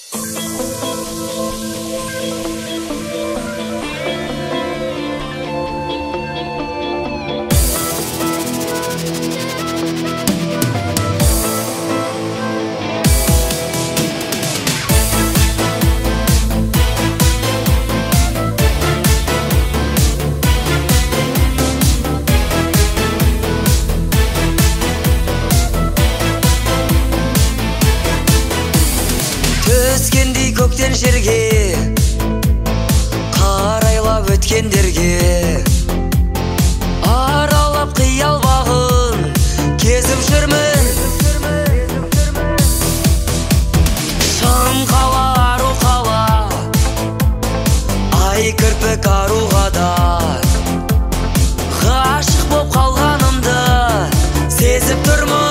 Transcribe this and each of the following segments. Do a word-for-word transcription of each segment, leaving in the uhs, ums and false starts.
Өскендей көктен жерге қарайлап өткендерге аралап қиял бағын кезіп жүрмін. Шам қала, ару қала, ай кірпік аруға да ғашық боп қалғанымды сезіп тұрмын.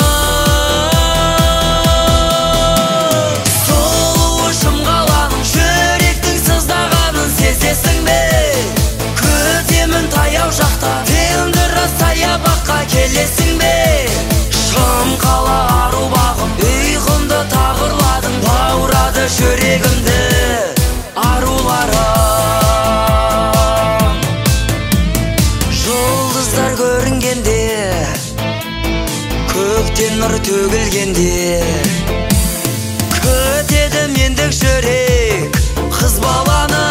Келесің бе? Шам қала, ару бағым, ұйқымды тағырладың, баурады жүрегімді аруларым. Жұлдыздар көрінгенде, көктен нұр төгілгенде, күтеді мендік жүрек қыз баланы.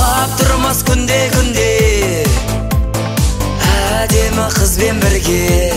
Таптырмас күнде күнде әдемі қызбен бірге.